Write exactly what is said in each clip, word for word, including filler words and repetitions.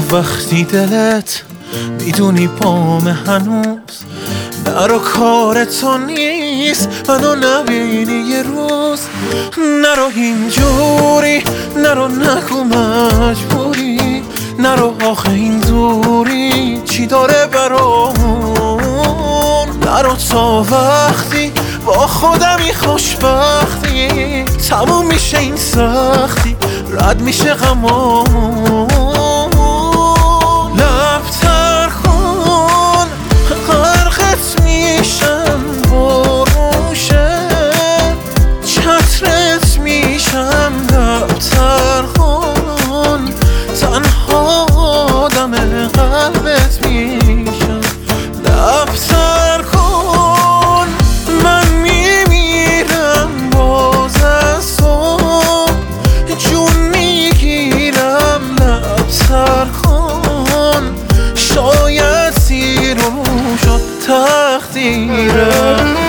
وقتی دلت میدونی پام هنوز نرو کار تو نیست منو نبینی یه روز نرو اینجوری نرو نگو مجبوری نرو آخه این دوری چی داره برامون نرو تا وقتی با خودمی خوشبختی تموم میشه این سختی رد میشه غمامون لب تر کن غرقت میشم بروشه چترت میشم لب تر کن تنها آدم قلبت میشم لب تر کن من میمیرم باز از صبح جون میگیرم لب تر کن شاید سیر و رو شد تقدیرم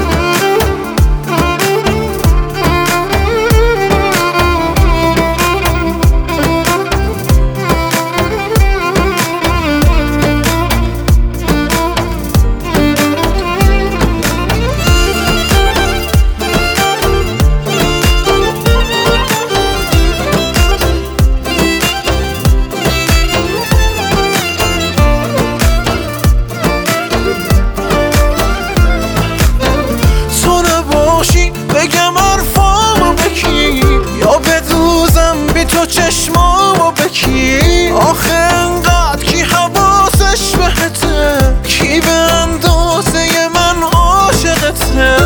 بگم حرفامو بکی یا بدوزم بی تو چشمامو بکی آخه انقدر کی حواسش بهته کی به اندازه من عاشقته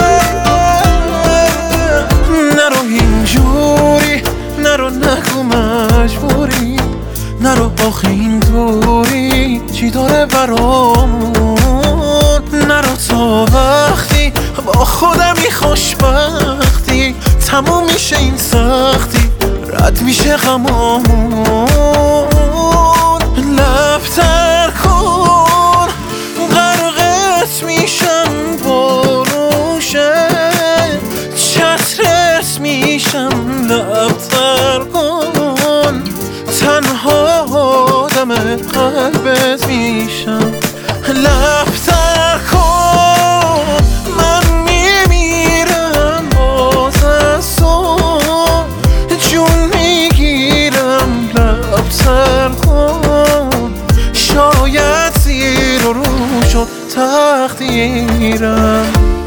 نرو اینجوری نرو نگو مجبوری نرو آخه این دوری چی داره برامون نرو تا وقتی با خودمی خوشبختی تموم میشه این سختی رد میشه غمامون لب تر کن غرقت میشم بروشه چترت میشم لب تر کن تنها آدم قلبت میشم لب تر کن من میمیرم باز از صبح جون میگیرم لب تر کن شاید زیر و رو شد تقدیرم